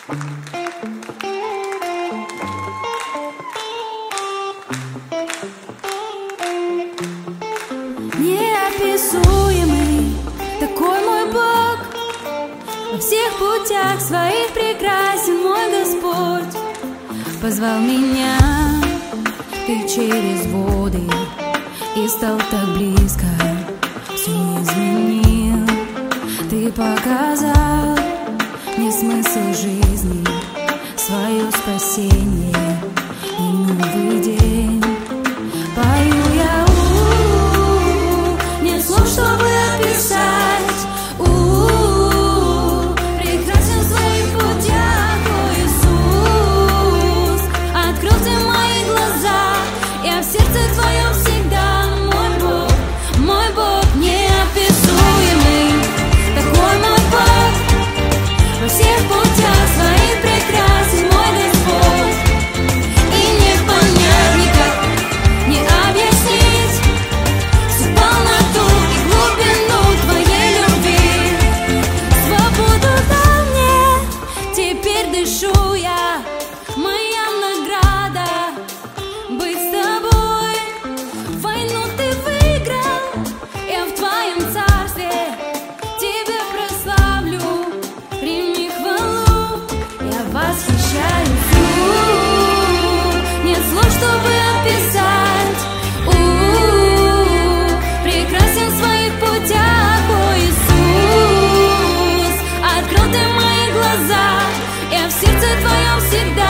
Неописуемый такой мой Бог, во всех путях своих прекрасен мой Господь. Позвал меня ты через воды и стал так близко, все изменил. Ты показал мне смысл жизни, свое спасение и новый день. Пою я, нет слов, чтобы описать. Прекрасен в своих путях, о Иисус. Открыл ты мои глаза, я в сердце твоем всегда. Мой Бог неописуемый, такой мой Бог, во всех путях своих прекрасен мой Господь. И не понять никак, не объяснить всю полноту и глубину твоей любви. Свободу дай мне, теперь дышу я, моя награда быть с тобой. Войну ты выиграл, я в твоем царстве тебя прославлю. Прими хвалу, я восхищаюсь. Нет слов, чтобы описать. Прекрасен в своих путях, о Иисус. Открыл ты мои глаза, я в сердце твоем всегда.